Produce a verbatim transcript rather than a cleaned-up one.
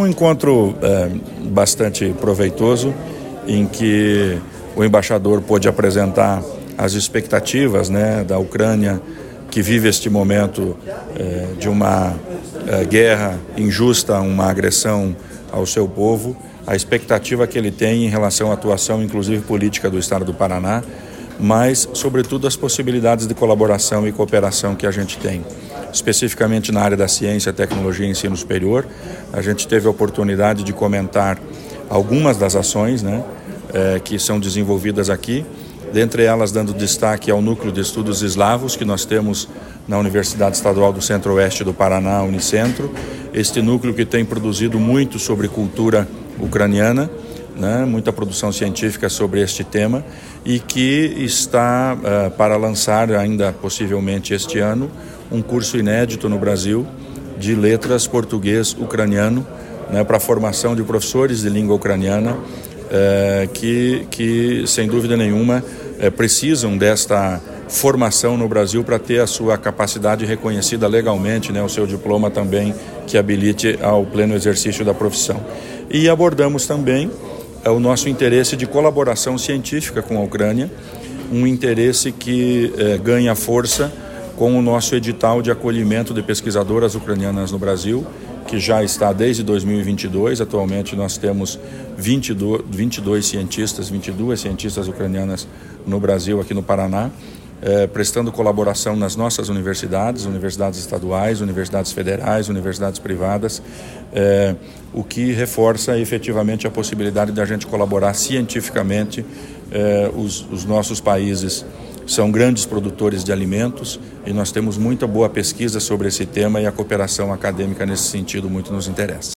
Um encontro é, bastante proveitoso, em que o embaixador pôde apresentar as expectativas, né, da Ucrânia, que vive este momento é, de uma é, guerra injusta, uma agressão ao seu povo, a expectativa que ele tem em relação à atuação, inclusive política, do Estado do Paraná, mas, sobretudo, as possibilidades de colaboração e cooperação que a gente tem. Especificamente na área da ciência, tecnologia e ensino superior, a gente teve a oportunidade de comentar algumas das ações, né, eh, que são desenvolvidas aqui, dentre elas dando destaque ao Núcleo de Estudos Eslavos, que nós temos na Universidade Estadual do Centro-Oeste do Paraná, Unicentro. Este núcleo que tem produzido muito sobre cultura ucraniana, né, muita produção científica sobre este tema, e que está uh, para lançar ainda possivelmente este ano um curso inédito no Brasil de letras português-ucraniano, né, para a formação de professores de língua ucraniana uh, que, que, sem dúvida nenhuma, uh, precisam desta formação no Brasil para ter a sua capacidade reconhecida legalmente, né, o seu diploma também que habilite ao pleno exercício da profissão. E abordamos também é o nosso interesse de colaboração científica com a Ucrânia, um interesse que eh, ganha força com o nosso edital de acolhimento de pesquisadoras ucranianas no Brasil, que já está desde dois mil e vinte e dois. Atualmente nós temos vinte e dois cientistas, vinte e duas cientistas ucranianas no Brasil, aqui no Paraná, eh, prestando colaboração nas nossas universidades, universidades estaduais, universidades federais, universidades privadas, eh, o que reforça efetivamente a possibilidade de a gente colaborar cientificamente. Eh, os, os nossos países são grandes produtores de alimentos e nós temos muita boa pesquisa sobre esse tema, e a cooperação acadêmica nesse sentido muito nos interessa.